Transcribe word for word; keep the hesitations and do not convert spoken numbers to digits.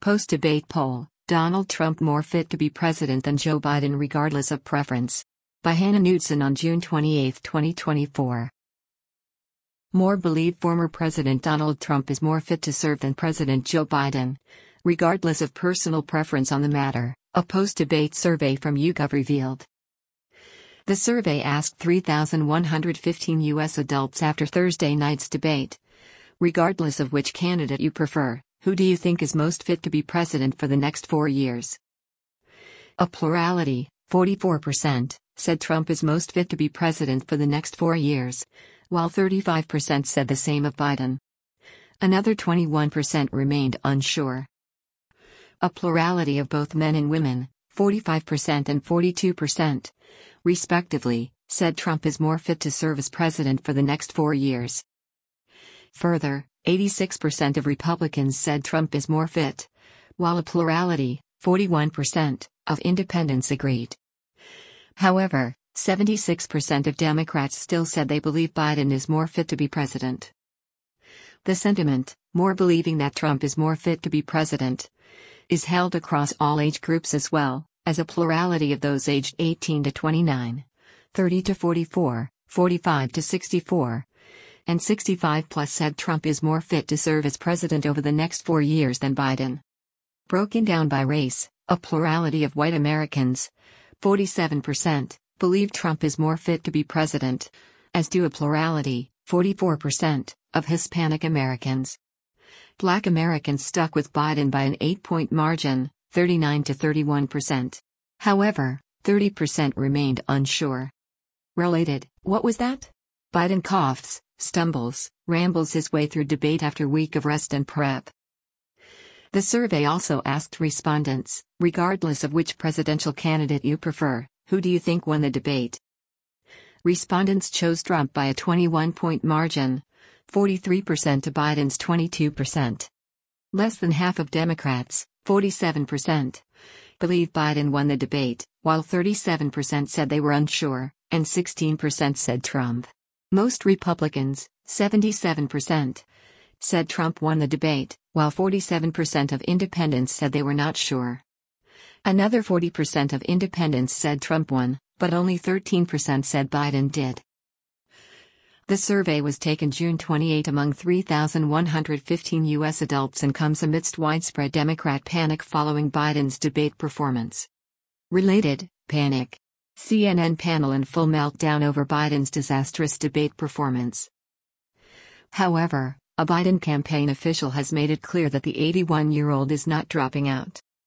Post-debate poll, Donald Trump more fit to be president than Joe Biden regardless of preference. By Hannah Knudsen on June twenty-eighth, twenty twenty-four. More believe former President Donald Trump is more fit to serve than President Joe Biden, regardless of personal preference on the matter, a post-debate survey from YouGov revealed. The survey asked three thousand one hundred fifteen U S adults after Thursday night's debate. Regardless of which candidate you prefer, who do you think is most fit to be president for the next four years? A plurality, forty-four percent, said Trump is most fit to be president for the next four years, while thirty-five percent said the same of Biden. Another twenty-one percent remained unsure. A plurality of both men and women, forty-five percent and forty-two percent, respectively, said Trump is more fit to serve as president for the next four years. Further, eighty-six percent of Republicans said Trump is more fit, while a plurality, forty-one percent, of independents agreed. However, seventy-six percent of Democrats still said they believe Biden is more fit to be president. The sentiment, more believing that Trump is more fit to be president, is held across all age groups as well, as a plurality of those aged eighteen to twenty-nine, thirty to forty-four, forty-five to sixty-four, and sixty-five plus said Trump is more fit to serve as president over the next four years than Biden. Broken down by race, a plurality of white Americans, forty-seven percent, believe Trump is more fit to be president, as do a plurality, forty-four percent, of Hispanic Americans. Black Americans stuck with Biden by an eight-point margin, thirty-nine to thirty-one percent. However, thirty percent remained unsure. Related, what was that? Biden coughs, stumbles, rambles his way through debate after week of rest and prep. The survey also asked respondents, regardless of which presidential candidate you prefer, who do you think won the debate? Respondents chose Trump by a twenty-one-point margin, forty-three percent to Biden's twenty-two percent. Less than half of Democrats, forty-seven percent, believe Biden won the debate, while thirty-seven percent said they were unsure, and sixteen percent said Trump. Most Republicans, seventy-seven percent, said Trump won the debate, while forty-seven percent of independents said they were not sure. Another forty percent of independents said Trump won, but only thirteen percent said Biden did. The survey was taken June twenty-eighth among three thousand one hundred fifteen U S adults and comes amidst widespread Democrat panic following Biden's debate performance. Related, panic. C N N panel in full meltdown over Biden's disastrous debate performance. However, a Biden campaign official has made it clear that the eighty-one-year-old is not dropping out.